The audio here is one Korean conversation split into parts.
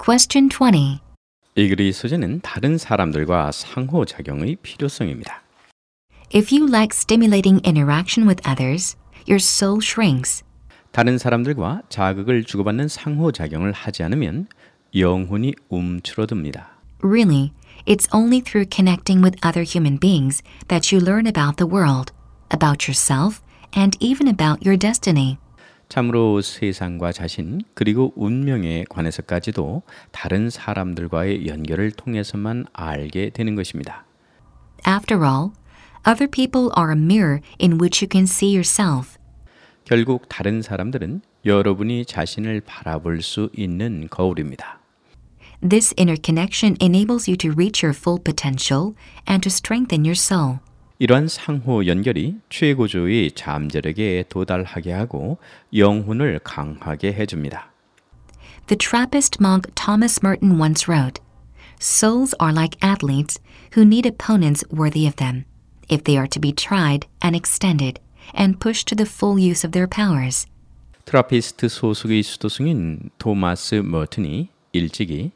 Question 20. 이 글의 소재는 다른 사람들과 상호작용의 필요성입니다. If you lack stimulating interaction with others, your soul shrinks. 다른 사람들과 자극을 주고받는 상호작용을 하지 않으면 영혼이 움츠러듭니다. Really, it's only through connecting with other human beings that you learn about the world, about yourself, and even about your destiny. 참으로 세상과 자신 그리고 운명에 관해서까지도 다른 사람들과의 연결을 통해서만 알게 되는 것입니다. After all, other people are a mirror in which you can see yourself. 결국 다른 사람들은 여러분이 자신을 바라볼 수 있는 거울입니다. This interconnection enables you to reach your full potential and to strengthen your soul. 이러한 상호 연결이 최고조의 잠재력에 도달하게 하고 영혼을 강하게 해줍니다. The Trappist monk Thomas Merton once wrote, "Souls are like athletes who need opponents worthy of them, if they are to be tried and extended and pushed to the full use of their powers." 트라피스트 소속의 수도승인 토마스 머튼이 일찍이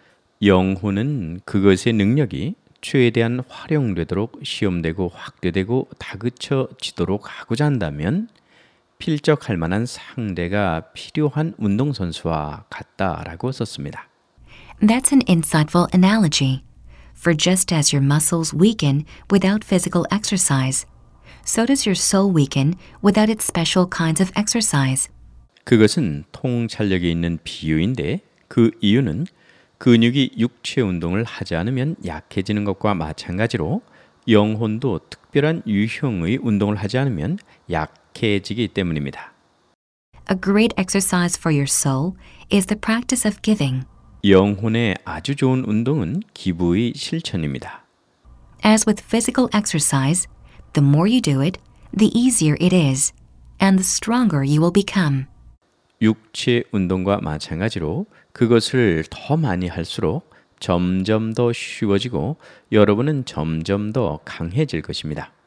영혼은 그것의 능력이 최대한 활용되도록 시험되고 확대되고 다그쳐지도록 하고자 한다면 필적할 만한 상대가 필요한 운동선수와 같다라고 썼습니다. That's an insightful analogy. For just as your muscles weaken without physical exercise, so does your soul weaken without its special kinds of exercise. 그것은 통찰력이 있는 비유인데 그 이유는 근육이 육체 운동을 하지 않으면 약해지는 것과 마찬가지로 영혼도 특별한 유형의 운동을 하지 않으면 약해지기 때문입니다. A great exercise for your soul is the practice of giving. 영혼의 아주 좋은 운동은 기부의 실천입니다. As with physical exercise, the more you do it, the easier it is, and the stronger you will become. 육체 운동과 마찬가지로 그것을 더 많이 할수록 점점 더 쉬워지고 여러분은 점점 더 강해질 것입니다.